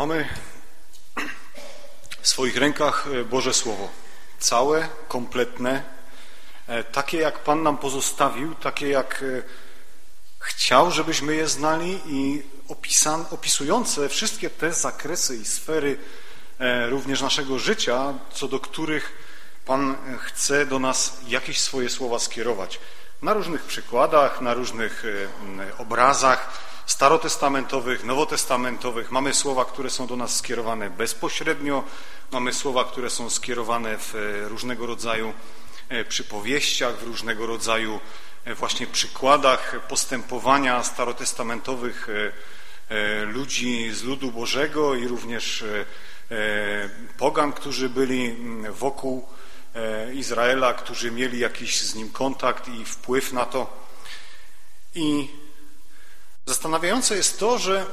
Mamy w swoich rękach Boże Słowo. Całe, kompletne, takie jak Pan nam pozostawił, takie jak chciał, żebyśmy je znali i opisujące wszystkie te zakresy i sfery również naszego życia, co do których Pan chce do nas jakieś swoje słowa skierować. Na różnych przykładach, na różnych obrazach starotestamentowych, nowotestamentowych. Mamy słowa, które są do nas skierowane bezpośrednio, mamy słowa, które są skierowane w różnego rodzaju przypowieściach, w różnego rodzaju właśnie przykładach postępowania starotestamentowych ludzi z ludu Bożego i również pogan, którzy byli wokół Izraela, którzy mieli jakiś z nim kontakt i wpływ na to. I zastanawiające jest to, że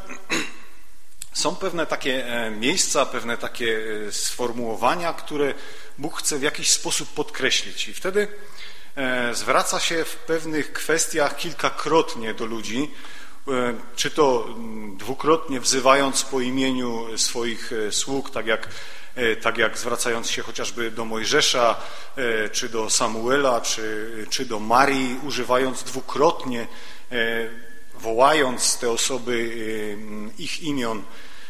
są pewne takie miejsca, pewne takie sformułowania, które Bóg chce w jakiś sposób podkreślić. I wtedy zwraca się w pewnych kwestiach kilkakrotnie do ludzi, czy to dwukrotnie wzywając po imieniu swoich sług, tak jak zwracając się chociażby do Mojżesza, czy do Samuela, czy do Marii, używając dwukrotnie, wołając te osoby ich imion.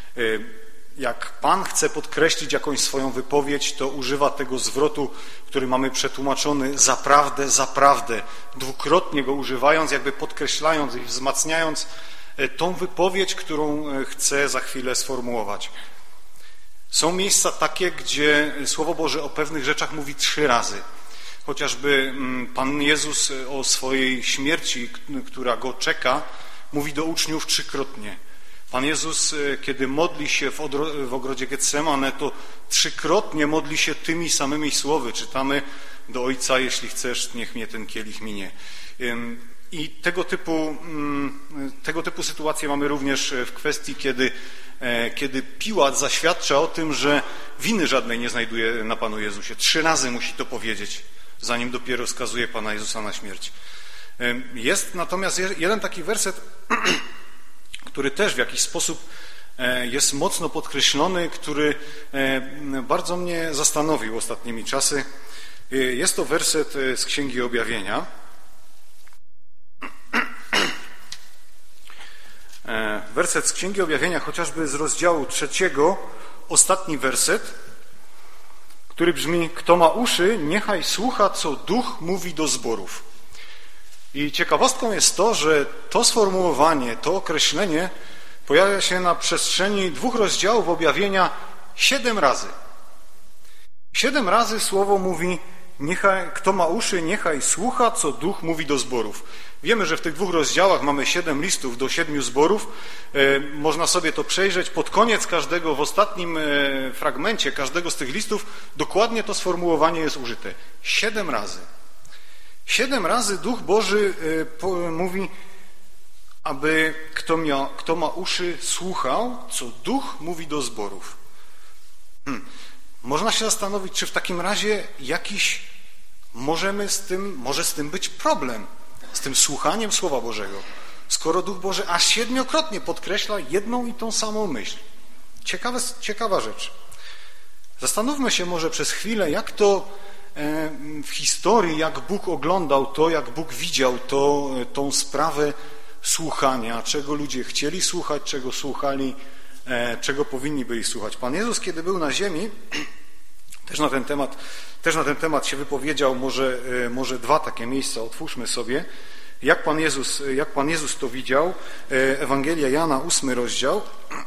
Jak Pan chce podkreślić jakąś swoją wypowiedź, to używa tego zwrotu, który mamy przetłumaczony zaprawdę, zaprawdę. Dwukrotnie go używając, jakby podkreślając i wzmacniając tą wypowiedź, którą chce za chwilę sformułować. Są miejsca takie, gdzie Słowo Boże o pewnych rzeczach mówi 3 razy. Chociażby Pan Jezus o swojej śmierci, która go czeka, mówi do uczniów 3-krotnie. Pan Jezus, kiedy modli się w ogrodzie Getsemane, to 3-krotnie modli się tymi samymi słowy. Czytamy do Ojca, jeśli chcesz, niech mnie ten kielich minie. I tego typu sytuacje mamy również w kwestii, kiedy Piłat zaświadcza o tym, że winy żadnej nie znajduje na Panu Jezusie. 3 razy musi to powiedzieć, zanim dopiero skazuje Pana Jezusa na śmierć. Jest natomiast jeden taki werset, który też w jakiś sposób jest mocno podkreślony, który bardzo mnie zastanowił ostatnimi czasy. Jest to werset z Księgi Objawienia. Werset z Księgi Objawienia, chociażby z rozdziału 3, ostatni werset, który brzmi: kto ma uszy, niechaj słucha, co Duch mówi do zborów. I ciekawostką jest to, że to sformułowanie, to określenie pojawia się na przestrzeni 2 rozdziałów Objawienia 7 razy. 7 razy słowo mówi: kto ma uszy, niechaj słucha, co Duch mówi do zborów. Wiemy, że w tych 2 rozdziałach mamy 7 listów do 7 zborów. Można sobie to przejrzeć. Pod koniec każdego, w ostatnim fragmencie każdego z tych listów dokładnie to sformułowanie jest użyte. 7 razy. 7 razy Duch Boży mówi, aby kto ma uszy, słuchał, co Duch mówi do zborów. Można się zastanowić, czy w takim razie może z tym być problem, z tym słuchaniem Słowa Bożego, skoro Duch Boży aż 7-krotnie podkreśla jedną i tą samą myśl. Ciekawa rzecz. Zastanówmy się może przez chwilę, jak to w historii, jak Bóg oglądał to, jak Bóg widział tą sprawę słuchania, czego ludzie chcieli słuchać, czego słuchali, czego powinni byli słuchać. Pan Jezus, kiedy był na ziemi, też na ten temat się wypowiedział, może 2 takie miejsca otwórzmy sobie. Jak Pan Jezus to widział? Ewangelia Jana, 8 rozdział.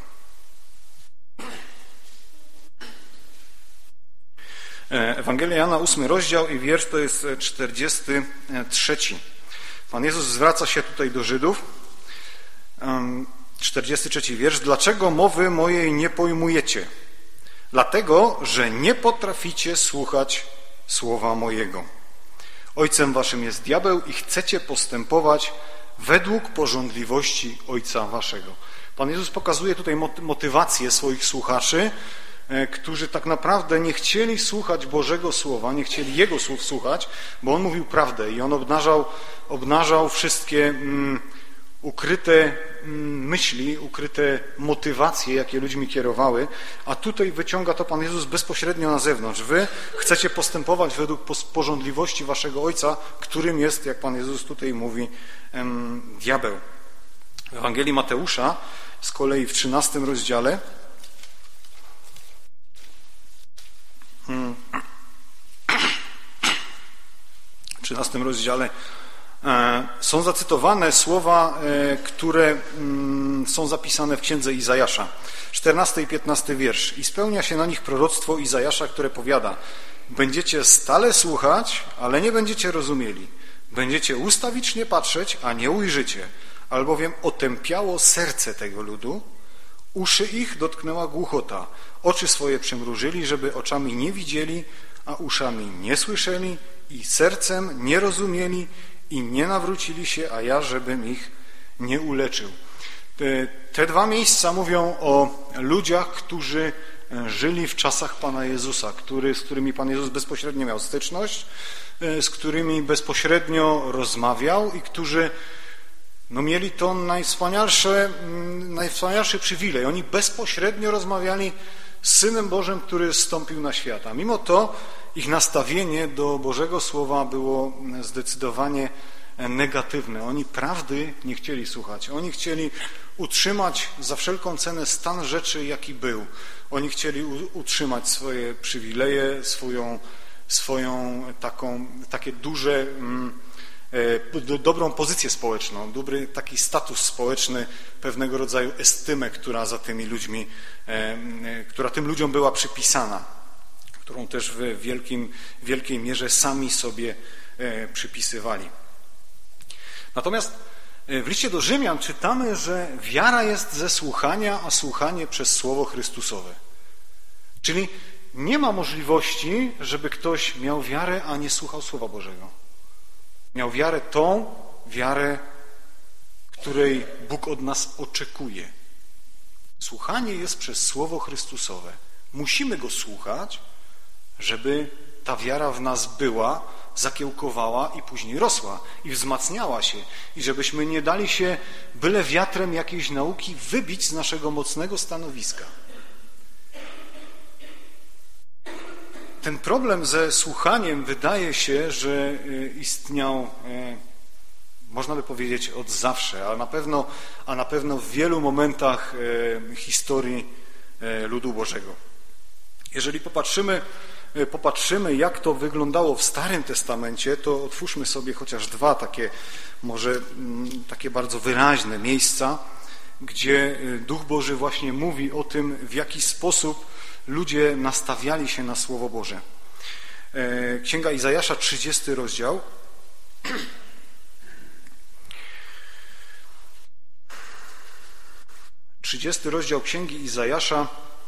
Ewangelia Jana, 8 rozdział i wiersz to jest 43. Pan Jezus zwraca się tutaj do Żydów. 43 wiersz. Dlaczego mowy mojej nie pojmujecie? Dlatego, że nie potraficie słuchać słowa mojego. Ojcem waszym jest diabeł i chcecie postępować według pożądliwości ojca waszego. Pan Jezus pokazuje tutaj motywację swoich słuchaczy, którzy tak naprawdę nie chcieli słuchać Bożego Słowa, nie chcieli Jego słów słuchać, bo On mówił prawdę i On obnażał wszystkie ukryte myśli, ukryte motywacje, jakie ludźmi kierowały, a tutaj wyciąga to Pan Jezus bezpośrednio na zewnątrz. Wy chcecie postępować według pożądliwości waszego Ojca, którym jest, jak Pan Jezus tutaj mówi, diabeł. W Ewangelii Mateusza, z kolei w 13 rozdziale, w 13 rozdziale są zacytowane słowa, które są zapisane w księdze Izajasza. 14 i 15 wiersz. I spełnia się na nich proroctwo Izajasza, które powiada: będziecie stale słuchać, ale nie będziecie rozumieli. Będziecie ustawicznie patrzeć, a nie ujrzycie. Albowiem otępiało serce tego ludu, uszy ich dotknęła głuchota. Oczy swoje przymrużyli, żeby oczami nie widzieli, a uszami nie słyszeli i sercem nie rozumieli i nie nawrócili się, a ja, żebym ich nie uleczył. Te dwa miejsca mówią o ludziach, którzy żyli w czasach Pana Jezusa, z którymi Pan Jezus bezpośrednio miał styczność, z którymi bezpośrednio rozmawiał i którzy mieli to najwspanialszy przywilej. Oni bezpośrednio rozmawiali z Synem Bożym, który zstąpił na świat. A mimo to ich nastawienie do Bożego Słowa było zdecydowanie negatywne. Oni prawdy nie chcieli słuchać. Oni chcieli utrzymać za wszelką cenę stan rzeczy, jaki był. Oni chcieli utrzymać swoje przywileje, swoją takie duże, dobrą pozycję społeczną, dobry taki status społeczny, pewnego rodzaju estymę, która za tymi ludźmi, która tym ludziom była przypisana, którą też w wielkiej mierze sami sobie przypisywali. Natomiast w liście do Rzymian czytamy, że wiara jest ze słuchania, a słuchanie przez Słowo Chrystusowe. Czyli nie ma możliwości, żeby ktoś miał wiarę, a nie słuchał Słowa Bożego. Miał tą wiarę, której Bóg od nas oczekuje. Słuchanie jest przez Słowo Chrystusowe. Musimy Go słuchać, żeby ta wiara w nas była, zakiełkowała i później rosła i wzmacniała się. I żebyśmy nie dali się byle wiatrem jakiejś nauki wybić z naszego mocnego stanowiska. Ten problem ze słuchaniem wydaje się, że istniał, można by powiedzieć, od zawsze, a na pewno w wielu momentach historii ludu Bożego. Jeżeli popatrzymy, jak to wyglądało w Starym Testamencie, to otwórzmy sobie chociaż dwa takie bardzo wyraźne miejsca, gdzie Duch Boży właśnie mówi o tym, w jaki sposób ludzie nastawiali się na Słowo Boże. Księga Izajasza, 30 rozdział. Rozdział Księgi Izajasza,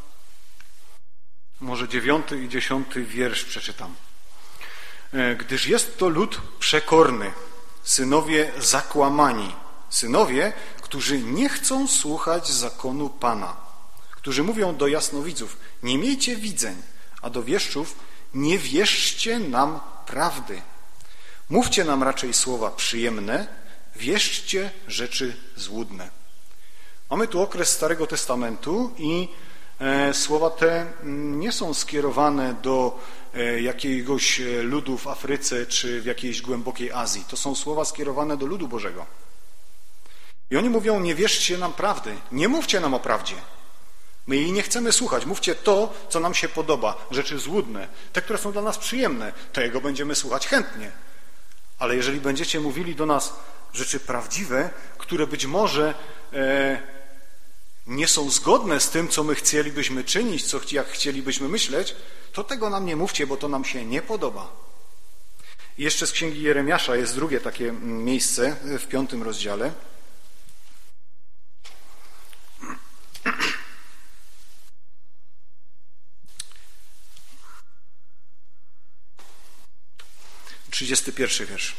może 9 i 10 wiersz przeczytam. Gdyż jest to lud przekorny, synowie zakłamani, synowie, którzy nie chcą słuchać zakonu Pana, którzy mówią do jasnowidzów: nie miejcie widzeń, a do wieszczów: nie wierzcie nam prawdy. Mówcie nam raczej słowa przyjemne, wierzcie rzeczy złudne. Mamy tu okres Starego Testamentu i słowa te nie są skierowane do jakiegoś ludu w Afryce czy w jakiejś głębokiej Azji. To są słowa skierowane do ludu Bożego. I oni mówią: nie wierzcie nam prawdy, nie mówcie nam o prawdzie. My jej nie chcemy słuchać. Mówcie to, co nam się podoba, rzeczy złudne, te, które są dla nas przyjemne, tego będziemy słuchać chętnie. Ale jeżeli będziecie mówili do nas rzeczy prawdziwe, które być może nie są zgodne z tym, co my chcielibyśmy czynić, jak chcielibyśmy myśleć, to tego nam nie mówcie, bo to nam się nie podoba. I jeszcze z Księgi Jeremiasza jest drugie takie miejsce w 5 rozdziale. Pierwszy wiersz.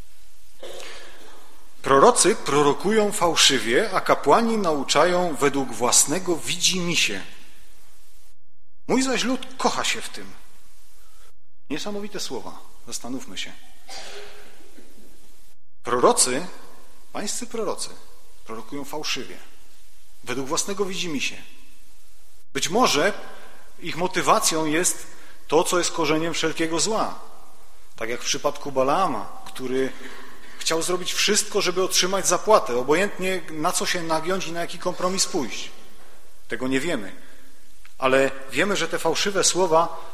Prorocy prorokują fałszywie, a kapłani nauczają według własnego widzimisię. Mój zaś lud kocha się w tym. Niesamowite słowa. Zastanówmy się. Prorocy, pańscy prorocy, prorokują fałszywie, według własnego widzimisię. Być może ich motywacją jest to, co jest korzeniem wszelkiego zła. Tak jak w przypadku Balaama, który chciał zrobić wszystko, żeby otrzymać zapłatę, obojętnie na co się nagiąć i na jaki kompromis pójść. Tego nie wiemy. Ale wiemy, że te fałszywe słowa,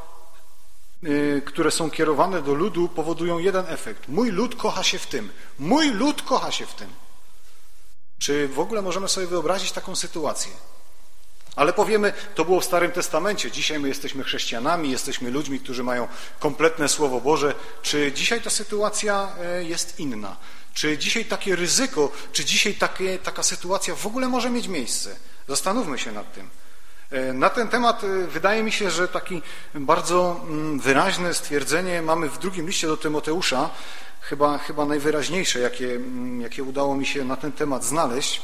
które są kierowane do ludu, powodują jeden efekt. Mój lud kocha się w tym. Mój lud kocha się w tym. Czy w ogóle możemy sobie wyobrazić taką sytuację? Ale powiemy, to było w Starym Testamencie. Dzisiaj my jesteśmy chrześcijanami, jesteśmy ludźmi, którzy mają kompletne Słowo Boże. Czy dzisiaj ta sytuacja jest inna? Czy dzisiaj takie ryzyko, czy dzisiaj taka sytuacja w ogóle może mieć miejsce? Zastanówmy się nad tym. Na ten temat wydaje mi się, że takie bardzo wyraźne stwierdzenie mamy w drugim liście do Tymoteusza, chyba najwyraźniejsze, jakie udało mi się na ten temat znaleźć.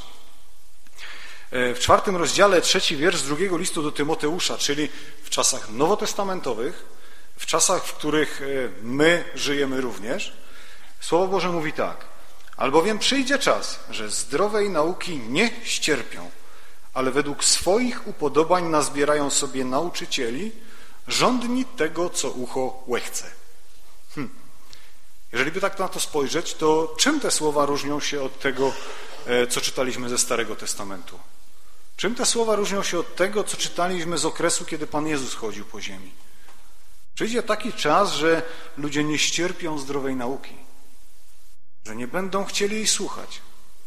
W 4 rozdziale 3 wiersz z 2 listu do Tymoteusza, czyli w czasach nowotestamentowych, w czasach, w których my żyjemy również, Słowo Boże mówi tak: albowiem przyjdzie czas, że zdrowej nauki nie ścierpią, ale według swoich upodobań nazbierają sobie nauczycieli, żądni tego, co ucho łechce. Jeżeli by tak na to spojrzeć, to czym te słowa różnią się od tego, co czytaliśmy ze Starego Testamentu? Czym te słowa różnią się od tego, co czytaliśmy z okresu, kiedy Pan Jezus chodził po ziemi? Przyjdzie taki czas, że ludzie nie ścierpią zdrowej nauki, że nie będą chcieli jej słuchać,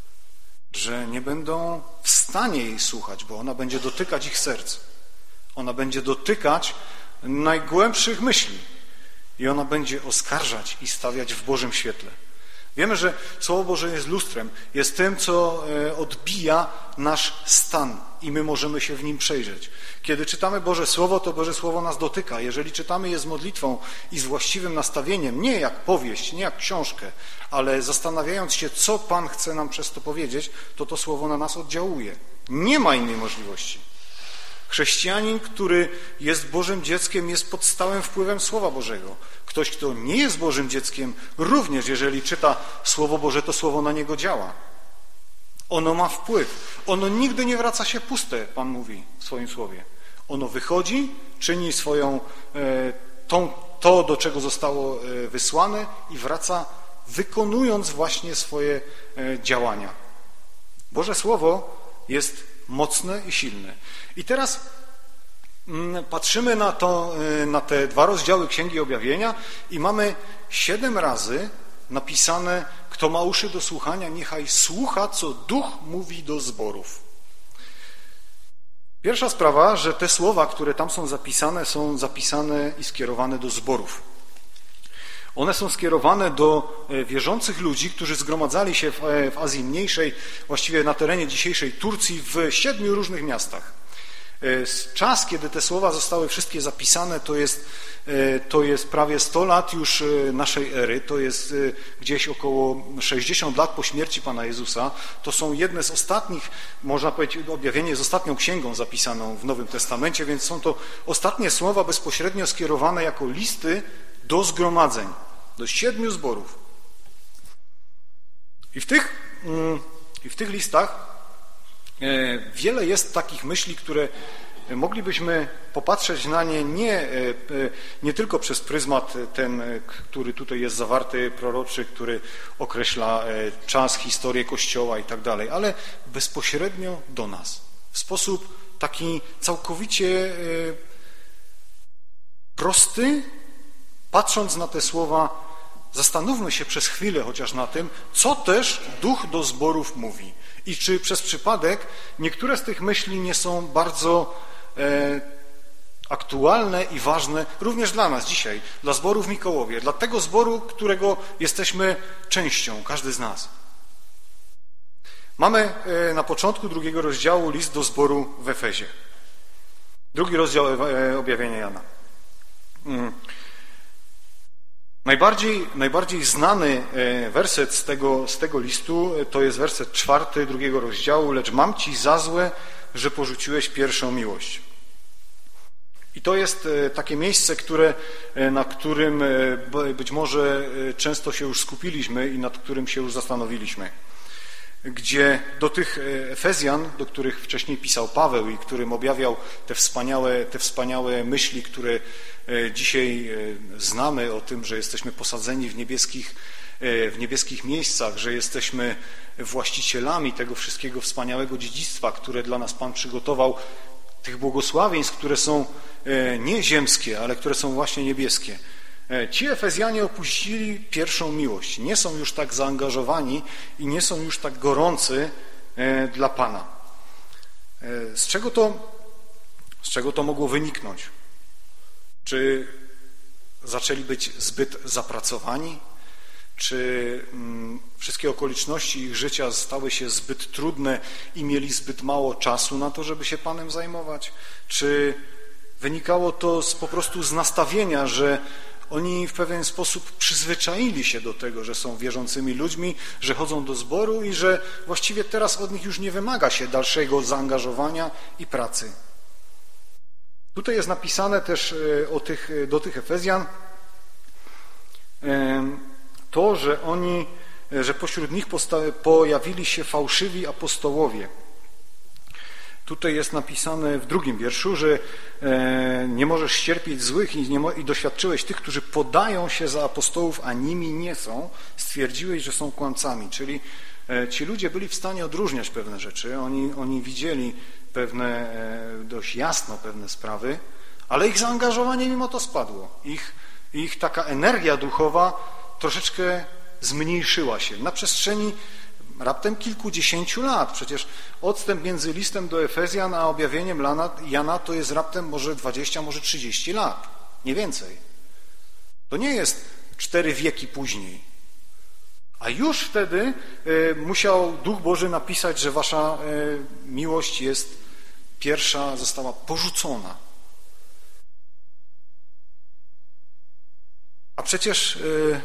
że nie będą w stanie jej słuchać, bo ona będzie dotykać ich serc. Ona będzie dotykać najgłębszych myśli i ona będzie oskarżać i stawiać w Bożym świetle. Wiemy, że Słowo Boże jest lustrem, jest tym, co odbija nasz stan i my możemy się w nim przejrzeć. Kiedy czytamy Boże Słowo, to Boże Słowo nas dotyka. Jeżeli czytamy je z modlitwą i z właściwym nastawieniem, nie jak powieść, nie jak książkę, ale zastanawiając się, co Pan chce nam przez to powiedzieć, to Słowo na nas oddziałuje. Nie ma innej możliwości. Chrześcijanin, który jest Bożym dzieckiem, jest pod stałym wpływem Słowa Bożego. Ktoś, kto nie jest Bożym dzieckiem, również jeżeli czyta Słowo Boże, to Słowo na niego działa. Ono ma wpływ. Ono nigdy nie wraca się puste, Pan mówi w swoim Słowie. Ono wychodzi, czyni swoją, to, do czego zostało wysłane i wraca, wykonując właśnie swoje działania. Boże Słowo jest mocne i silne. I teraz patrzymy na te 2 rozdziały Księgi Objawienia i mamy 7 razy napisane: kto ma uszy do słuchania, niechaj słucha, co Duch mówi do zborów. Pierwsza sprawa, że te słowa, które tam są zapisane i skierowane do zborów. One są skierowane do wierzących ludzi, którzy zgromadzali się w Azji Mniejszej, właściwie na terenie dzisiejszej Turcji, w 7 różnych miastach. Czas, kiedy te słowa zostały wszystkie zapisane, to jest prawie 100 lat już naszej ery, to jest gdzieś około 60 lat po śmierci Pana Jezusa. To są jedne z ostatnich, można powiedzieć, objawienie jest ostatnią księgą zapisaną w Nowym Testamencie, więc są to ostatnie słowa bezpośrednio skierowane jako listy do zgromadzeń, do 7 zborów. I w tych listach wiele jest takich myśli, które moglibyśmy popatrzeć na nie nie tylko przez pryzmat ten, który tutaj jest zawarty, proroczy, który określa czas, historię Kościoła i tak dalej, ale bezpośrednio do nas. W sposób taki całkowicie prosty, patrząc na te słowa, zastanówmy się przez chwilę chociaż na tym, co też Duch do zborów mówi. I czy przez przypadek niektóre z tych myśli nie są bardzo aktualne i ważne również dla nas dzisiaj, dla zboru w Mikołowie, dla tego zboru, którego jesteśmy częścią, każdy z nas. Mamy na początku 2 rozdziału list do zboru w Efezie. 2 rozdział objawienia Jana. Najbardziej znany werset z tego listu to jest werset 4 2 rozdziału: lecz mam ci za złe, że porzuciłeś pierwszą miłość. I to jest takie miejsce, na którym być może często się już skupiliśmy i nad którym się już zastanowiliśmy. gdzie do tych Efezjan, do których wcześniej pisał Paweł i którym objawiał te wspaniałe myśli, które dzisiaj znamy o tym, że jesteśmy posadzeni w niebieskich miejscach, że jesteśmy właścicielami tego wszystkiego wspaniałego dziedzictwa, które dla nas Pan przygotował, tych błogosławieństw, które są nie ziemskie, ale które są właśnie niebieskie. Ci Efezjanie opuścili pierwszą miłość, nie są już tak zaangażowani i nie są już tak gorący dla Pana. Z czego to mogło wyniknąć? Czy zaczęli być zbyt zapracowani? Czy wszystkie okoliczności ich życia stały się zbyt trudne i mieli zbyt mało czasu na to, żeby się Panem zajmować? Czy wynikało to po prostu z nastawienia, że oni w pewien sposób przyzwyczaili się do tego, że są wierzącymi ludźmi, że chodzą do zboru i że właściwie teraz od nich już nie wymaga się dalszego zaangażowania i pracy? Tutaj jest napisane też do tych Efezjan to, że pośród nich pojawili się fałszywi apostołowie. Tutaj jest napisane w 2 wierszu, że nie możesz cierpieć złych i doświadczyłeś tych, którzy podają się za apostołów, a nimi nie są. Stwierdziłeś, że są kłamcami. Czyli ci ludzie byli w stanie odróżniać pewne rzeczy. Oni widzieli dość jasno pewne sprawy, ale ich zaangażowanie mimo to spadło. Ich taka energia duchowa troszeczkę zmniejszyła się na przestrzeni raptem kilkudziesięciu lat. Przecież odstęp między listem do Efezjan a objawieniem Jana to jest raptem może 20, może 30 lat. Nie więcej. To nie jest 4 wieki później. A już wtedy musiał Duch Boży napisać, że wasza miłość pierwsza została porzucona. A przecież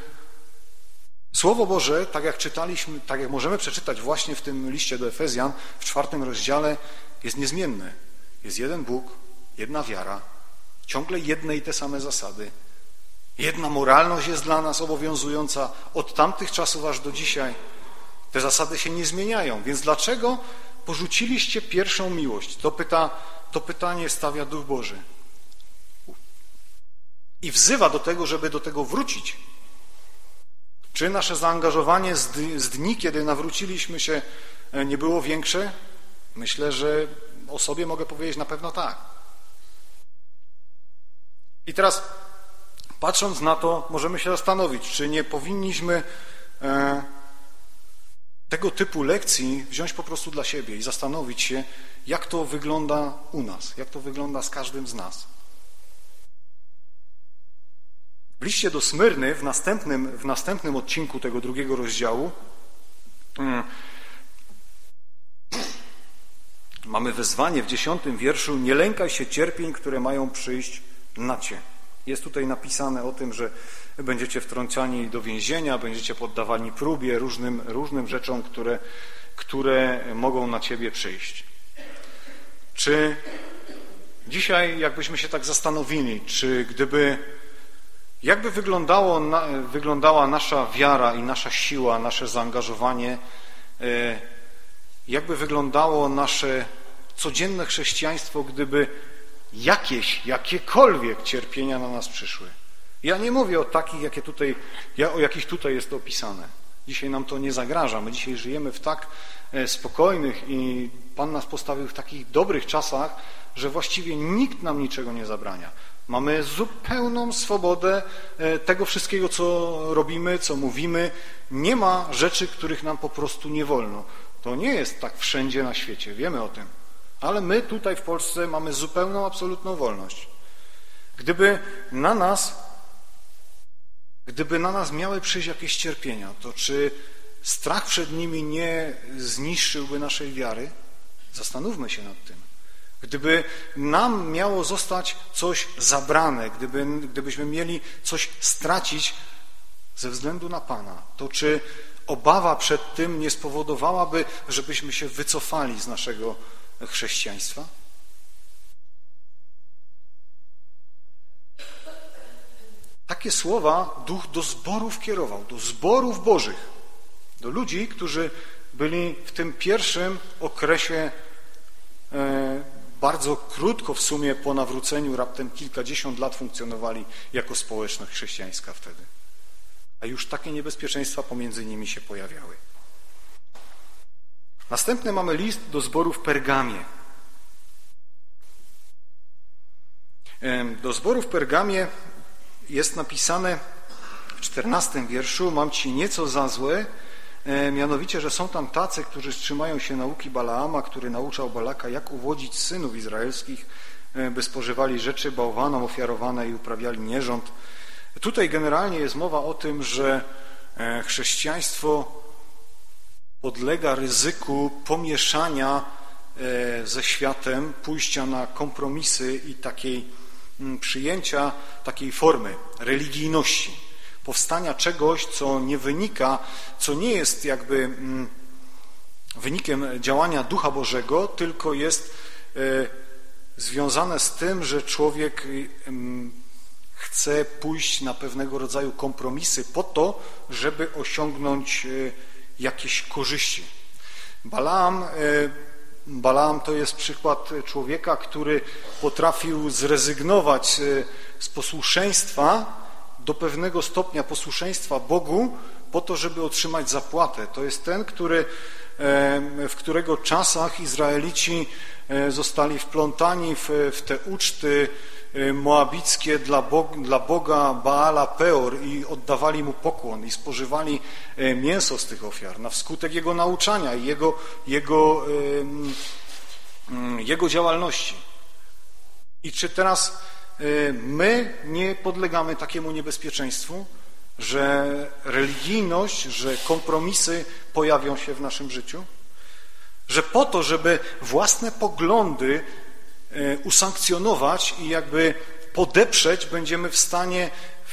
Słowo Boże, tak jak czytaliśmy, tak jak możemy przeczytać właśnie w tym liście do Efezjan, w 4 rozdziale, jest niezmienne. Jest jeden Bóg, jedna wiara, ciągle jedne i te same zasady. Jedna moralność jest dla nas obowiązująca od tamtych czasów aż do dzisiaj. Te zasady się nie zmieniają, więc dlaczego porzuciliście pierwszą miłość? To pytanie stawia Duch Boży. I wzywa do tego, żeby do tego wrócić. Czy nasze zaangażowanie z dni, kiedy nawróciliśmy się, nie było większe? Myślę, że o sobie mogę powiedzieć na pewno tak. I teraz, patrząc na to, możemy się zastanowić, czy nie powinniśmy tego typu lekcji wziąć po prostu dla siebie i zastanowić się, jak to wygląda u nas, jak to wygląda z każdym z nas. W liście do Smyrny, w następnym odcinku tego 2 rozdziału mamy wezwanie w 10 wierszu: nie lękaj się cierpień, które mają przyjść na cię. Jest tutaj napisane o tym, że będziecie wtrącani do więzienia, będziecie poddawani próbie, różnym rzeczom, które mogą na ciebie przyjść. Czy dzisiaj, jakbyśmy się tak zastanowili, jakby wyglądała nasza wiara i nasza siła, nasze zaangażowanie, jakby wyglądało nasze codzienne chrześcijaństwo, gdyby jakiekolwiek cierpienia na nas przyszły. Ja nie mówię o takich, o jakich tutaj jest to opisane. Dzisiaj nam to nie zagraża. My dzisiaj żyjemy w tak spokojnych i Pan nas postawił w takich dobrych czasach, że właściwie nikt nam niczego nie zabrania. Mamy zupełną swobodę tego wszystkiego, co robimy, co mówimy. Nie ma rzeczy, których nam po prostu nie wolno. To nie jest tak wszędzie na świecie, wiemy o tym. Ale my tutaj w Polsce mamy zupełną, absolutną wolność. Gdyby na nas miały przyjść jakieś cierpienia, to czy strach przed nimi nie zniszczyłby naszej wiary? Zastanówmy się nad tym. Gdyby nam miało zostać coś zabrane, gdybyśmy mieli coś stracić ze względu na Pana, to czy obawa przed tym nie spowodowałaby, żebyśmy się wycofali z naszego chrześcijaństwa? Takie słowa Duch do zborów kierował, do zborów bożych, do ludzi, którzy byli w tym pierwszym okresie bardzo krótko w sumie po nawróceniu, raptem kilkadziesiąt lat funkcjonowali jako społeczność chrześcijańska wtedy. A już takie niebezpieczeństwa pomiędzy nimi się pojawiały. Następny mamy list do zboru w Pergamie. Do zboru w Pergamie jest napisane w 14 wierszu: mam ci nieco za złe, mianowicie, że są tam tacy, którzy trzymają się nauki Balaama, który nauczał Balaka, jak uwodzić synów izraelskich, by spożywali rzeczy bałwanom ofiarowane i uprawiali nierząd. Tutaj generalnie jest mowa o tym, że chrześcijaństwo podlega ryzyku pomieszania ze światem, pójścia na kompromisy i przyjęcia takiej formy religijności, powstania czegoś, co nie wynika, co nie jest jakby wynikiem działania Ducha Bożego, tylko jest związane z tym, że człowiek chce pójść na pewnego rodzaju kompromisy po to, żeby osiągnąć jakieś korzyści. Balaam to jest przykład człowieka, który potrafił zrezygnować z posłuszeństwa do pewnego stopnia posłuszeństwa Bogu po to, żeby otrzymać zapłatę. To jest ten, w którego czasach Izraelici zostali wplątani w te uczty moabickie dla Boga Baala Peor i oddawali mu pokłon i spożywali mięso z tych ofiar na wskutek jego nauczania i jego działalności. I czy teraz my nie podlegamy takiemu niebezpieczeństwu, że religijność, że kompromisy pojawią się w naszym życiu? Że po to, żeby własne poglądy usankcjonować i jakby podeprzeć, będziemy w stanie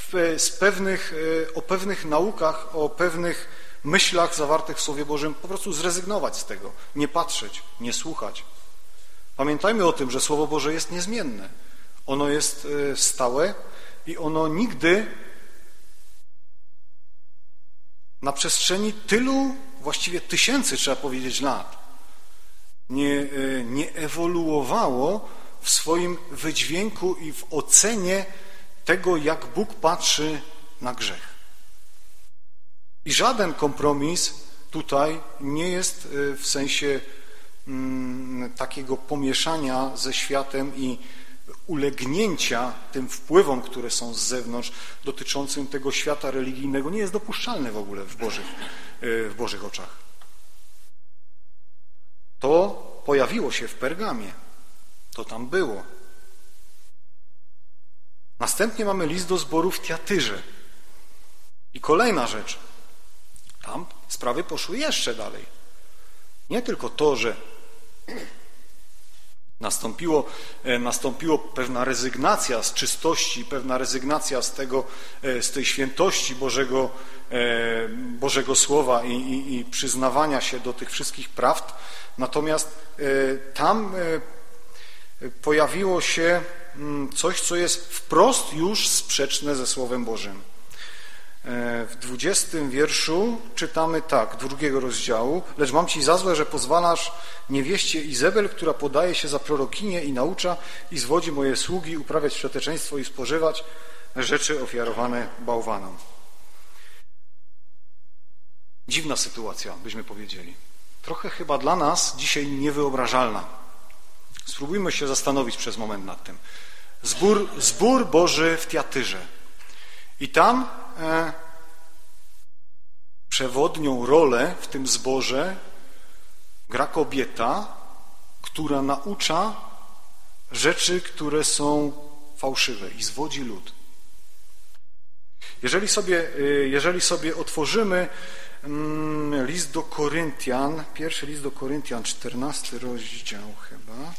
o pewnych naukach, o pewnych myślach zawartych w Słowie Bożym po prostu zrezygnować z tego, nie patrzeć, nie słuchać. Pamiętajmy o tym, że Słowo Boże jest niezmienne. Ono jest stałe i ono nigdy na przestrzeni tylu, właściwie tysięcy, trzeba powiedzieć, lat nie ewoluowało w swoim wydźwięku i w ocenie tego, jak Bóg patrzy na grzech. I żaden kompromis tutaj nie jest w sensie takiego pomieszania ze światem i ulegnięcia tym wpływom, które są z zewnątrz, dotyczącym tego świata religijnego, nie jest dopuszczalne w ogóle w Bożych oczach. To pojawiło się w Pergamie. To tam było. Następnie mamy list do zboru w Tiatyrze. I kolejna rzecz. Tam sprawy poszły jeszcze dalej. Nie tylko to, że nastąpiło pewna rezygnacja z czystości, pewna rezygnacja z tej świętości Bożego Słowa i przyznawania się do tych wszystkich prawd. Natomiast tam pojawiło się coś, co jest wprost już sprzeczne ze Słowem Bożym. W 20 wierszu czytamy tak, 2 rozdziału: lecz mam ci za złe, że pozwalasz niewieście Izebel, która podaje się za prorokinię i naucza i zwodzi moje sługi uprawiać wszeteczeństwo i spożywać rzeczy ofiarowane bałwanom. Dziwna sytuacja, byśmy powiedzieli. Trochę chyba dla nas dzisiaj niewyobrażalna. Spróbujmy się zastanowić przez moment nad tym. Zbór Boży w Tiatyrze. I tam przewodnią rolę w tym zborze gra kobieta, która naucza rzeczy, które są fałszywe i zwodzi lud. Jeżeli sobie otworzymy list do Koryntian, pierwszy list do Koryntian, 14 rozdział chyba.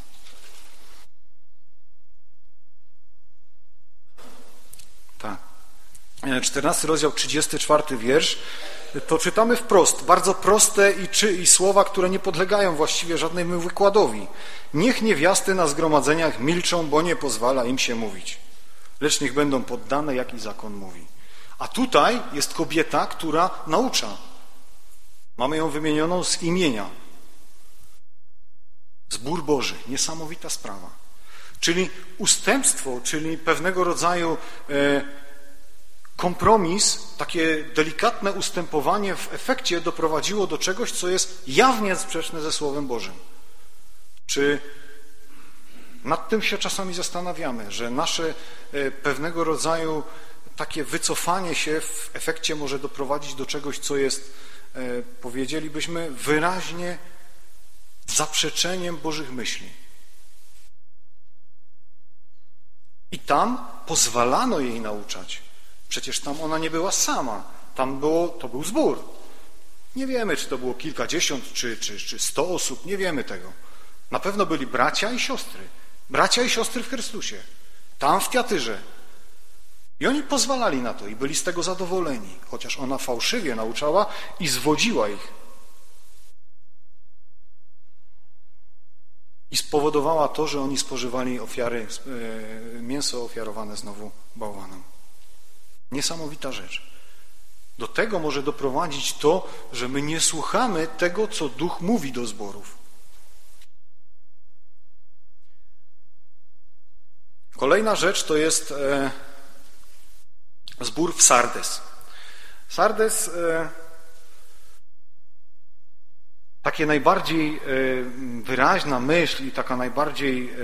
Tak. 14 rozdział, 34 wiersz. To czytamy wprost, bardzo proste i słowa, które nie podlegają właściwie żadnemu wykładowi. Niech niewiasty na zgromadzeniach milczą, bo nie pozwala im się mówić. Lecz niech będą poddane, jak i zakon mówi. A tutaj jest kobieta, która naucza. Mamy ją wymienioną z imienia. Zbór Boży, niesamowita sprawa. Czyli ustępstwo, czyli pewnego rodzaju kompromis, takie delikatne ustępowanie w efekcie doprowadziło do czegoś, co jest jawnie sprzeczne ze Słowem Bożym. Czy nad tym się czasami zastanawiamy, że nasze pewnego rodzaju takie wycofanie się w efekcie może doprowadzić do czegoś, co jest, powiedzielibyśmy, wyraźnie zaprzeczeniem Bożych myśli. I tam pozwalano jej nauczać. Przecież tam ona nie była sama. To był zbór. Nie wiemy, czy to było kilkadziesiąt, czy 100 osób. Nie wiemy tego. Na pewno byli bracia i siostry. Bracia i siostry w Chrystusie. Tam w Tiatyrze. I oni pozwalali na to i byli z tego zadowoleni. Chociaż ona fałszywie nauczała i zwodziła ich. I spowodowała to, że oni spożywali mięso ofiarowane znowu bałwanom. Niesamowita rzecz. Do tego może doprowadzić to, że my nie słuchamy tego, co Duch mówi do zborów. Kolejna rzecz to jest zbór w Sardes. Sardes, takie najbardziej wyraźna myśl i taka najbardziej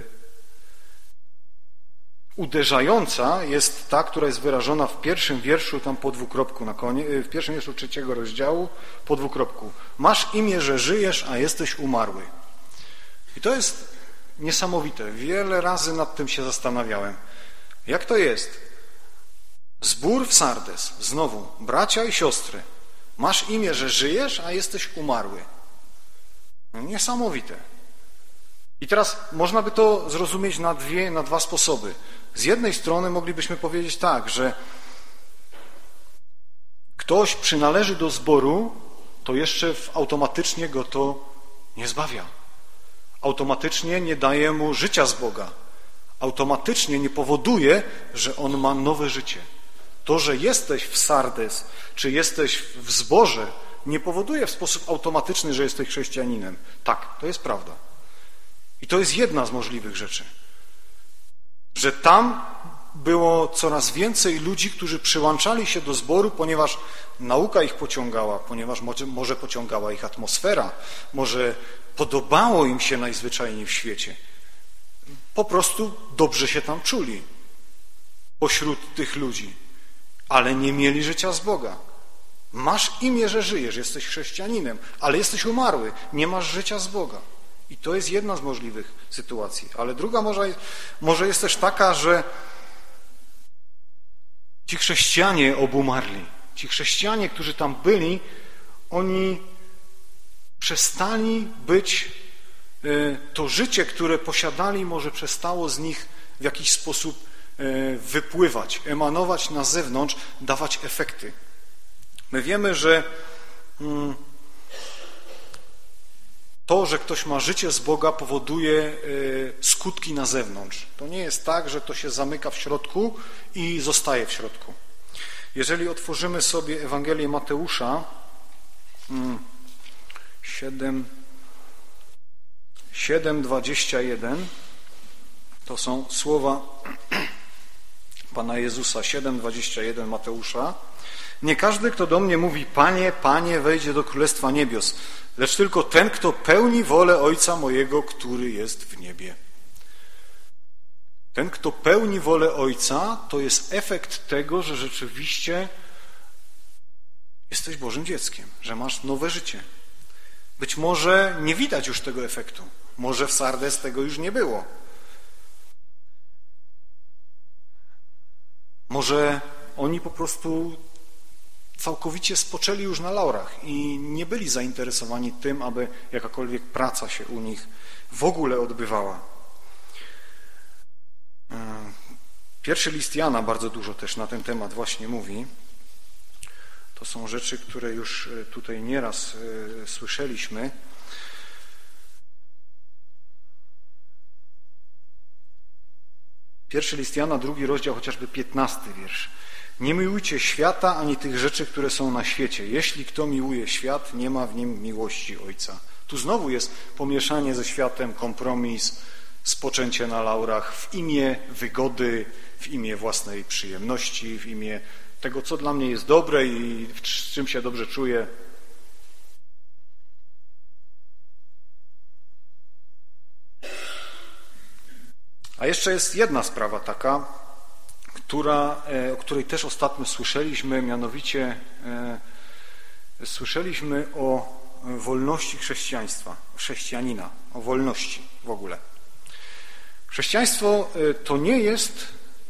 uderzająca jest ta, która jest wyrażona w pierwszym wierszu, tam po dwukropku na koniec, w pierwszym wierszu 3 rozdziału, po dwukropku. Masz imię, że żyjesz, a jesteś umarły. I to jest niesamowite. Wiele razy nad tym się zastanawiałem. Jak to jest? Zbór w Sardes, znowu, bracia i siostry. Masz imię, że żyjesz, a jesteś umarły. No, niesamowite. I teraz można by to zrozumieć na dwa sposoby. Z jednej strony moglibyśmy powiedzieć tak, że ktoś przynależy do zboru, to jeszcze automatycznie go to nie zbawia. Automatycznie nie daje mu życia z Boga. Automatycznie nie powoduje, że on ma nowe życie. To, że jesteś w Sardes, czy jesteś w zborze, nie powoduje w sposób automatyczny, że jesteś chrześcijaninem. Tak, to jest prawda. I to jest jedna z możliwych rzeczy. Że tam było coraz więcej ludzi, którzy przyłączali się do zboru, ponieważ nauka ich pociągała, ponieważ może pociągała ich atmosfera, może podobało im się najzwyczajniej w świecie. Po prostu dobrze się tam czuli pośród tych ludzi, ale nie mieli życia z Boga. Masz imię, że żyjesz, jesteś chrześcijaninem, ale jesteś umarły, nie masz życia z Boga. I to jest jedna z możliwych sytuacji. Ale druga może jest też taka, że ci chrześcijanie obumarli. Ci chrześcijanie, którzy tam byli, oni przestali być, to życie, które posiadali, może przestało z nich w jakiś sposób wypływać, emanować na zewnątrz, dawać efekty. My wiemy, że to, że ktoś ma życie z Boga, powoduje skutki na zewnątrz. To nie jest tak, że to się zamyka w środku i zostaje w środku. Jeżeli otworzymy sobie Ewangelię Mateusza 7:21, to są słowa Pana Jezusa, 7:21 Mateusza. Nie każdy, kto do mnie mówi, Panie, Panie, wejdzie do Królestwa Niebios, lecz tylko ten, kto pełni wolę Ojca mojego, który jest w niebie. Ten, kto pełni wolę Ojca, to jest efekt tego, że rzeczywiście jesteś Bożym dzieckiem, że masz nowe życie. Być może nie widać już tego efektu. Może w Sardes tego już nie było. Może oni po prostu całkowicie spoczęli już na laurach i nie byli zainteresowani tym, aby jakakolwiek praca się u nich w ogóle odbywała. Pierwszy list Jana bardzo dużo też na ten temat właśnie mówi. To są rzeczy, które już tutaj nieraz słyszeliśmy. Pierwszy list Jana, 2 rozdział, chociażby 15 wiersz. Nie miłujcie świata, ani tych rzeczy, które są na świecie. Jeśli kto miłuje świat, nie ma w nim miłości Ojca. Tu znowu jest pomieszanie ze światem, kompromis, spoczęcie na laurach w imię wygody, w imię własnej przyjemności, w imię tego, co dla mnie jest dobre i z czym się dobrze czuję. A jeszcze jest jedna sprawa taka, o której też ostatnio słyszeliśmy, mianowicie słyszeliśmy o wolności chrześcijanina, o wolności w ogóle. Chrześcijaństwo to nie jest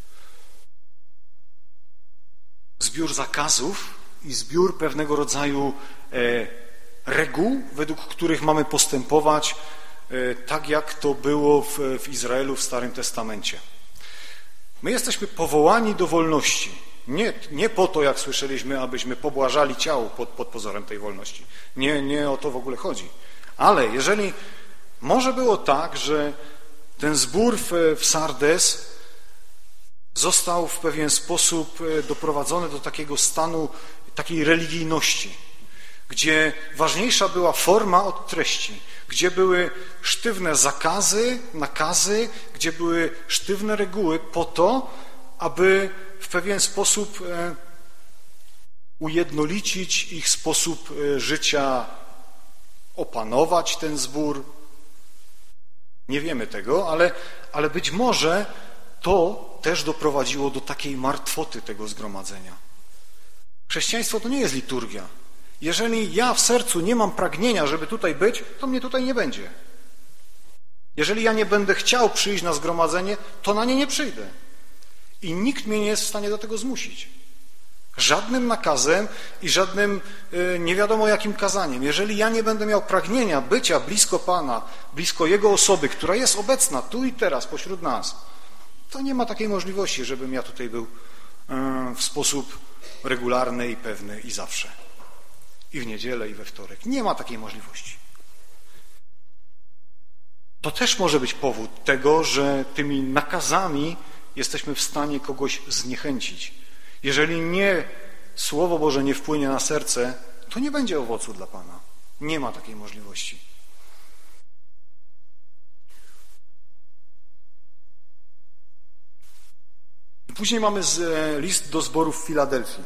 zbiór zakazów i zbiór pewnego rodzaju reguł, według których mamy postępować, tak jak to było w Izraelu w Starym Testamencie. My jesteśmy powołani do wolności. Nie po to, jak słyszeliśmy, abyśmy pobłażali ciału pod pozorem tej wolności. Nie o to w ogóle chodzi. Ale jeżeli może było tak, że ten zbór w Sardes został w pewien sposób doprowadzony do takiego stanu, takiej religijności, gdzie ważniejsza była forma od treści, gdzie były sztywne zakazy, nakazy, gdzie były sztywne reguły po to, aby w pewien sposób ujednolicić ich sposób życia, opanować ten zbór. Nie wiemy tego, ale być może to też doprowadziło do takiej martwoty tego zgromadzenia. Chrześcijaństwo to nie jest liturgia. Jeżeli ja w sercu nie mam pragnienia, żeby tutaj być, to mnie tutaj nie będzie. Jeżeli ja nie będę chciał przyjść na zgromadzenie, to na nie nie przyjdę. I nikt mnie nie jest w stanie do tego zmusić. Żadnym nakazem i żadnym nie wiadomo jakim kazaniem. Jeżeli ja nie będę miał pragnienia bycia blisko Pana, blisko Jego osoby, która jest obecna tu i teraz pośród nas, to nie ma takiej możliwości, żebym ja tutaj był w sposób regularny i pewny i zawsze. I w niedzielę, i we wtorek. Nie ma takiej możliwości. To też może być powód tego, że tymi nakazami jesteśmy w stanie kogoś zniechęcić. Jeżeli Słowo Boże nie wpłynie na serce, to nie będzie owocu dla Pana. Nie ma takiej możliwości. Później mamy list do zboru w Filadelfii.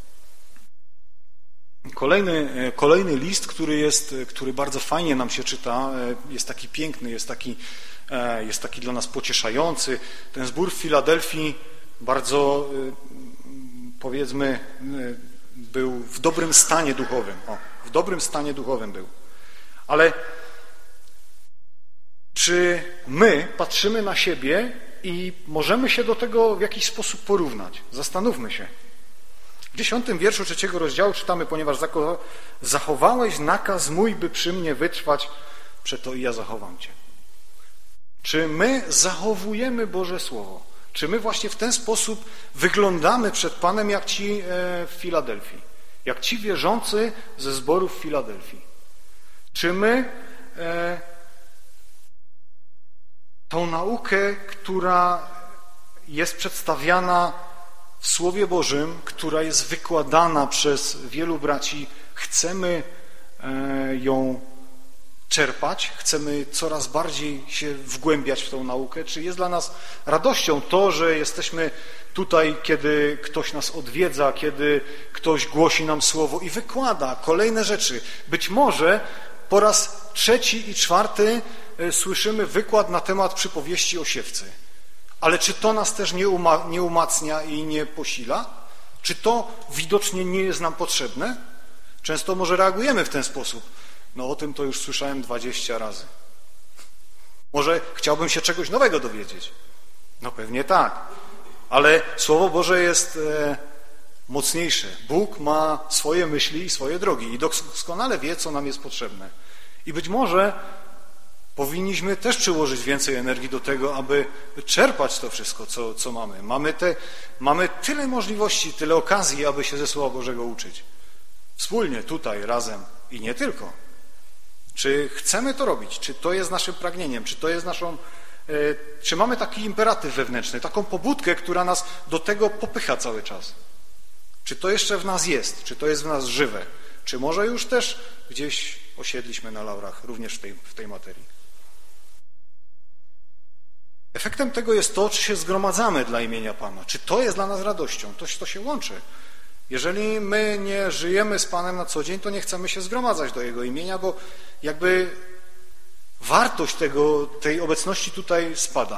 Kolejny list, który bardzo fajnie nam się czyta, jest taki piękny, jest taki dla nas pocieszający. Ten zbór w Filadelfii bardzo, powiedzmy, był w dobrym stanie duchowym. W dobrym stanie duchowym był. Ale czy my patrzymy na siebie i możemy się do tego w jakiś sposób porównać? Zastanówmy się. W 10 wierszu 3 rozdziału czytamy, ponieważ zachowałeś nakaz mój, by przy mnie wytrwać, przeto i ja zachowam Cię. Czy my zachowujemy Boże Słowo? Czy my właśnie w ten sposób wyglądamy przed Panem jak ci w Filadelfii? Jak ci wierzący ze zboru w Filadelfii? Czy my tą naukę, która jest przedstawiana w Słowie Bożym, która jest wykładana przez wielu braci, chcemy ją czerpać, chcemy coraz bardziej się wgłębiać w tą naukę? Czy jest dla nas radością to, że jesteśmy tutaj, kiedy ktoś nas odwiedza, kiedy ktoś głosi nam Słowo i wykłada kolejne rzeczy? Być może po raz 3. i 4. słyszymy wykład na temat przypowieści o siewcy. Ale czy to nas też nie umacnia i nie posila? Czy to widocznie nie jest nam potrzebne? Często może reagujemy w ten sposób. No o tym to już słyszałem 20 razy. Może chciałbym się czegoś nowego dowiedzieć. No pewnie tak. Ale Słowo Boże jest mocniejsze. Bóg ma swoje myśli i swoje drogi i doskonale wie, co nam jest potrzebne. I być może powinniśmy też przyłożyć więcej energii do tego, aby czerpać to wszystko, co mamy. Mamy tyle możliwości, tyle okazji, aby się ze Słowa Bożego uczyć. Wspólnie, tutaj, razem i nie tylko. Czy chcemy to robić? Czy to jest naszym pragnieniem? Czy to jest czy mamy taki imperatyw wewnętrzny, taką pobudkę, która nas do tego popycha cały czas? Czy to jeszcze w nas jest? Czy to jest w nas żywe? Czy może już też gdzieś osiedliśmy na laurach również w tej materii? Efektem tego jest to, czy się zgromadzamy dla imienia Pana. Czy to jest dla nas radością? To się łączy. Jeżeli my nie żyjemy z Panem na co dzień, to nie chcemy się zgromadzać do Jego imienia, bo jakby wartość tej obecności tutaj spada.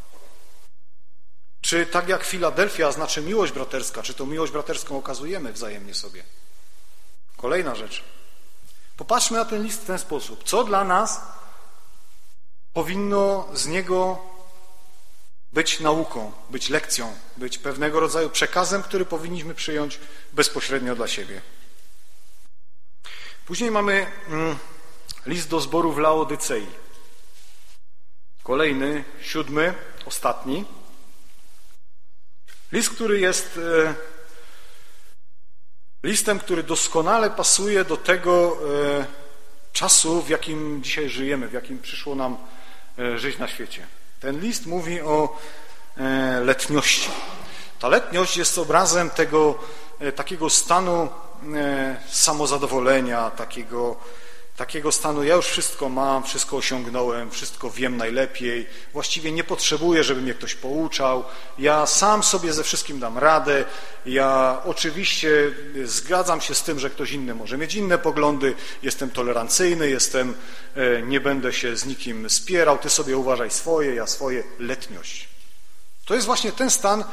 Czy tak jak Filadelfia znaczy miłość braterska, czy tą miłość braterską okazujemy wzajemnie sobie? Kolejna rzecz. Popatrzmy na ten list w ten sposób. Co dla nas powinno z niego być nauką, być lekcją, być pewnego rodzaju przekazem, który powinniśmy przyjąć bezpośrednio dla siebie. Później mamy list do zboru w Laodycei. Kolejny, 7, ostatni. List, który jest listem, który doskonale pasuje do tego czasu, w jakim dzisiaj żyjemy, w jakim przyszło nam żyć na świecie. Ten list mówi o letniości. Ta letniość jest obrazem takiego stanu samozadowolenia, takiego stanu, ja już wszystko mam, wszystko osiągnąłem, wszystko wiem najlepiej, właściwie nie potrzebuję, żeby mnie ktoś pouczał, ja sam sobie ze wszystkim dam radę, ja oczywiście zgadzam się z tym, że ktoś inny może mieć inne poglądy, jestem tolerancyjny, nie będę się z nikim spierał, ty sobie uważaj swoje, ja swoje, letniość. To jest właśnie ten stan,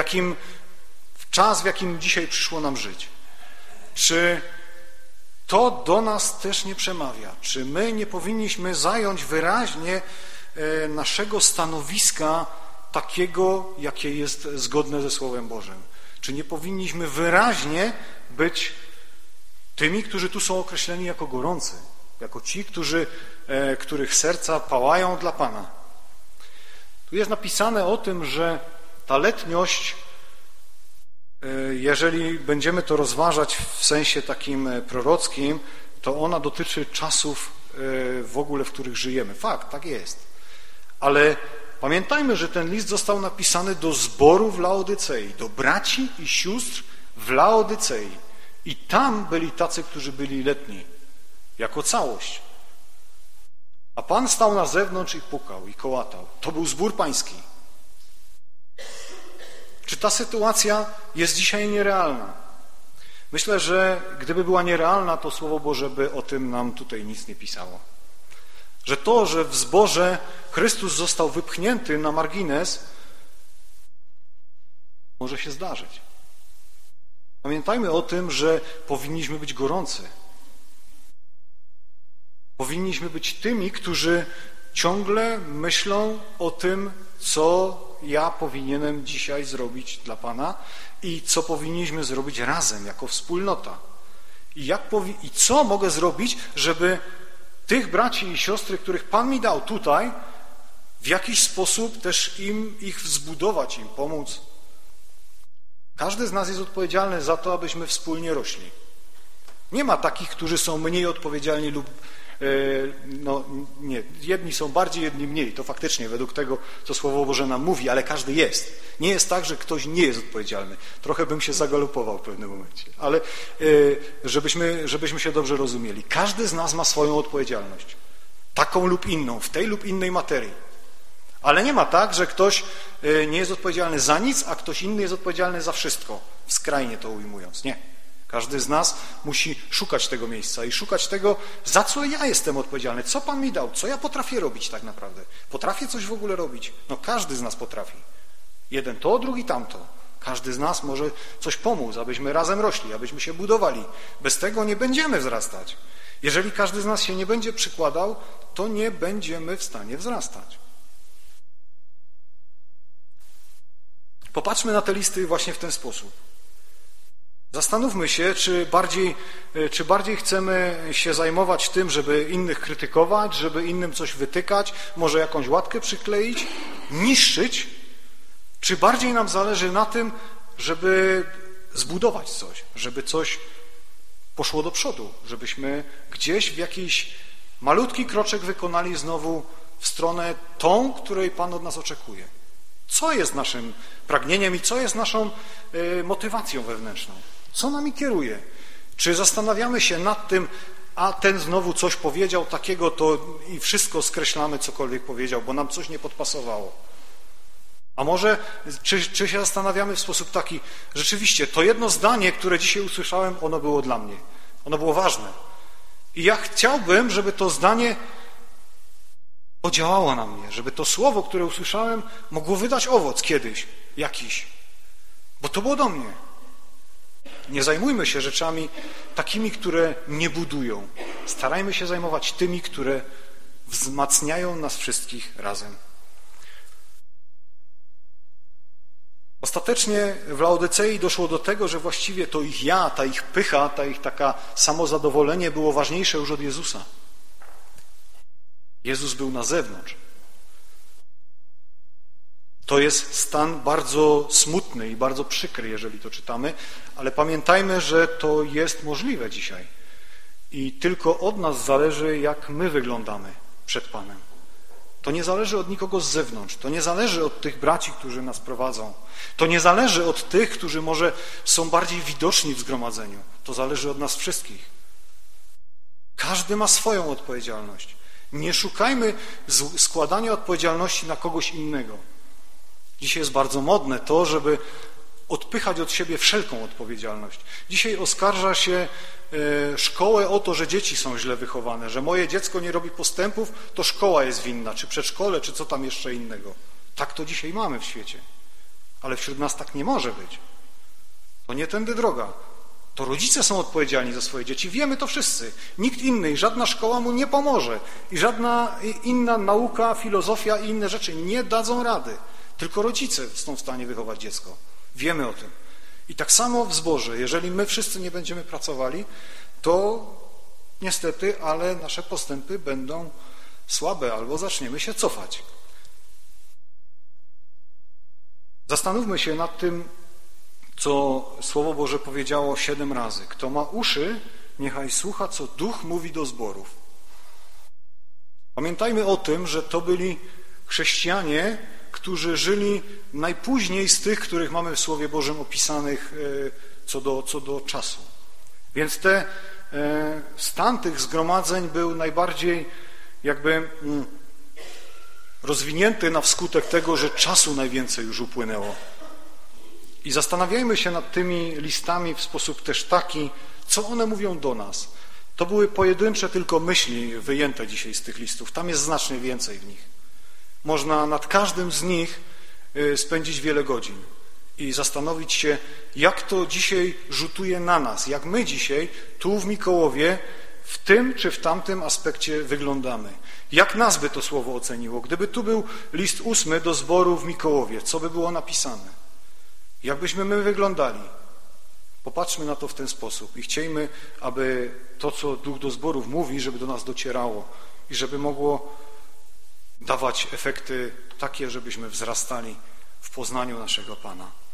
w jakim dzisiaj przyszło nam żyć. Czy to do nas też nie przemawia? Czy my nie powinniśmy zająć wyraźnie naszego stanowiska takiego, jakie jest zgodne ze Słowem Bożym? Czy nie powinniśmy wyraźnie być tymi, którzy tu są określeni jako gorący, jako ci, których serca pałają dla Pana? Tu jest napisane o tym, że ta letniość, jeżeli będziemy to rozważać w sensie takim prorockim, to ona dotyczy czasów w ogóle, w których żyjemy. Fakt, tak jest. Ale pamiętajmy, że ten list został napisany do zboru w Laodycei, do braci i sióstr w Laodycei. I tam byli tacy, którzy byli letni, jako całość. A Pan stał na zewnątrz i pukał, i kołatał. To był zbór pański. Czy ta sytuacja jest dzisiaj nierealna? Myślę, że gdyby była nierealna, to Słowo Boże by o tym nam tutaj nic nie pisało. Że to, że w zborze Chrystus został wypchnięty na margines, może się zdarzyć. Pamiętajmy o tym, że powinniśmy być gorący. Powinniśmy być tymi, którzy ciągle myślą o tym, co ja powinienem dzisiaj zrobić dla Pana i co powinniśmy zrobić razem, jako wspólnota. I co mogę zrobić, żeby tych braci i siostry, których Pan mi dał tutaj, w jakiś sposób też ich zbudować, im pomóc. Każdy z nas jest odpowiedzialny za to, abyśmy wspólnie rośli. Nie ma takich, którzy są mniej odpowiedzialni lub nie, jedni są bardziej, jedni mniej. To faktycznie według tego, co Słowo Boże nam mówi, ale każdy jest. Nie jest tak, że ktoś nie jest odpowiedzialny. Trochę bym się zagalopował w pewnym momencie, ale żebyśmy się dobrze rozumieli. Każdy z nas ma swoją odpowiedzialność. Taką lub inną, w tej lub innej materii. Ale nie ma tak, że ktoś nie jest odpowiedzialny za nic, a ktoś inny jest odpowiedzialny za wszystko. Skrajnie to ujmując. Nie. Każdy z nas musi szukać tego miejsca i szukać tego, za co ja jestem odpowiedzialny, co Pan mi dał, co ja potrafię robić tak naprawdę. Potrafię coś w ogóle robić? No każdy z nas potrafi. Jeden to, drugi tamto. Każdy z nas może coś pomóc, abyśmy razem rośli, abyśmy się budowali. Bez tego nie będziemy wzrastać. Jeżeli każdy z nas się nie będzie przykładał, to nie będziemy w stanie wzrastać. Popatrzmy na te listy właśnie w ten sposób. Zastanówmy się, czy bardziej chcemy się zajmować tym, żeby innych krytykować, żeby innym coś wytykać, może jakąś łatkę przykleić, niszczyć, czy bardziej nam zależy na tym, żeby zbudować coś, żeby coś poszło do przodu, żebyśmy gdzieś w jakiś malutki kroczek wykonali znowu w stronę tą, której Pan od nas oczekuje. Co jest naszym pragnieniem i co jest naszą motywacją wewnętrzną? Co nami kieruje? Czy zastanawiamy się nad tym, a ten znowu coś powiedział takiego, to i wszystko skreślamy, cokolwiek powiedział, bo nam coś nie podpasowało. A może, czy się zastanawiamy w sposób taki, rzeczywiście, to jedno zdanie, które dzisiaj usłyszałem, ono było dla mnie. Ono było ważne. I ja chciałbym, żeby to zdanie podziałało na mnie, żeby to słowo, które usłyszałem, mogło wydać owoc kiedyś, jakiś. Bo to było do mnie. Nie zajmujmy się rzeczami takimi, które nie budują. Starajmy się zajmować tymi, które wzmacniają nas wszystkich razem. Ostatecznie w Laodycei doszło do tego, że właściwie to ich ja, ta ich pycha, ta ich taka samozadowolenie było ważniejsze już od Jezusa. Jezus był na zewnątrz. To jest stan bardzo smutny i bardzo przykry, jeżeli to czytamy, ale pamiętajmy, że to jest możliwe dzisiaj. I tylko od nas zależy, jak my wyglądamy przed Panem. To nie zależy od nikogo z zewnątrz, to nie zależy od tych braci, którzy nas prowadzą. To nie zależy od tych, którzy może są bardziej widoczni w zgromadzeniu. To zależy od nas wszystkich. Każdy ma swoją odpowiedzialność. Nie szukajmy składania odpowiedzialności na kogoś innego. Dzisiaj jest bardzo modne to, żeby odpychać od siebie wszelką odpowiedzialność. Dzisiaj oskarża się szkołę o to, że dzieci są źle wychowane, że moje dziecko nie robi postępów, to szkoła jest winna, czy przedszkole, czy co tam jeszcze innego. Tak to dzisiaj mamy w świecie. Ale wśród nas tak nie może być. To nie tędy droga. To rodzice są odpowiedzialni za swoje dzieci. Wiemy to wszyscy. Nikt inny i żadna szkoła mu nie pomoże. I żadna inna nauka, filozofia i inne rzeczy nie dadzą rady. Tylko rodzice są w stanie wychować dziecko. Wiemy o tym. I tak samo w zborze. Jeżeli my wszyscy nie będziemy pracowali, to niestety, ale nasze postępy będą słabe albo zaczniemy się cofać. Zastanówmy się nad tym, co Słowo Boże powiedziało 7 razy. Kto ma uszy, niechaj słucha, co Duch mówi do zborów. Pamiętajmy o tym, że to byli chrześcijanie, którzy żyli najpóźniej z tych, których mamy w Słowie Bożym opisanych co do czasu. Więc stan tych zgromadzeń był najbardziej jakby rozwinięty na wskutek tego, że czasu najwięcej już upłynęło. I zastanawiajmy się nad tymi listami w sposób też taki, co one mówią do nas. To były pojedyncze tylko myśli wyjęte dzisiaj z tych listów. Tam jest znacznie więcej w nich. Można nad każdym z nich spędzić wiele godzin i zastanowić się, jak to dzisiaj rzutuje na nas, jak my dzisiaj tu w Mikołowie w tym czy w tamtym aspekcie wyglądamy. Jak nas by to słowo oceniło? Gdyby tu był list 8 do zboru w Mikołowie, co by było napisane? Jak byśmy my wyglądali? Popatrzmy na to w ten sposób i chciejmy, aby to, co Duch do zborów mówi, żeby do nas docierało i żeby mogło dawać efekty takie, żebyśmy wzrastali w poznaniu naszego Pana.